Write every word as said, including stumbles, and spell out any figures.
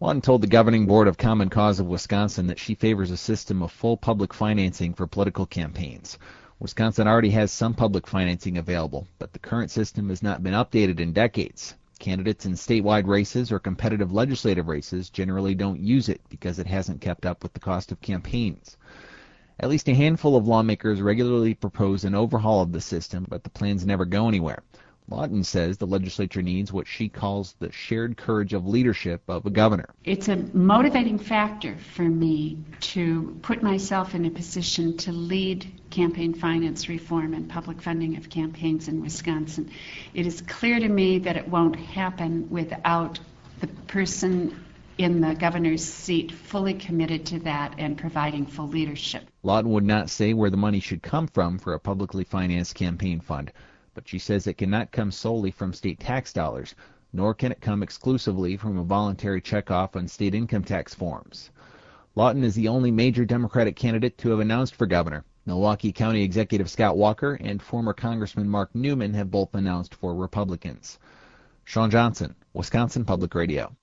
Lawton told the Governing Board of Common Cause of Wisconsin that she favors a system of full public financing for political campaigns. Wisconsin already has some public financing available, but the current system has not been updated in decades. Candidates in statewide races or competitive legislative races generally don't use it because it hasn't kept up with the cost of campaigns. At least a handful of lawmakers regularly propose an overhaul of the system, but the plans never go anywhere. Lawton says the legislature needs what she calls the shared courage of leadership of a governor. It's a motivating factor for me to put myself in a position to lead campaign finance reform and public funding of campaigns in Wisconsin. It is clear to me that it won't happen without the person in the governor's seat fully committed to that and providing full leadership. Lawton would not say where the money should come from for a publicly financed campaign fund, but she says it cannot come solely from state tax dollars, nor can it come exclusively from a voluntary checkoff on state income tax forms. Lawton is the only major Democratic candidate to have announced for governor. Milwaukee County Executive Scott Walker and former Congressman Mark Newman have both announced for Republicans. Sean Johnson, Wisconsin Public Radio.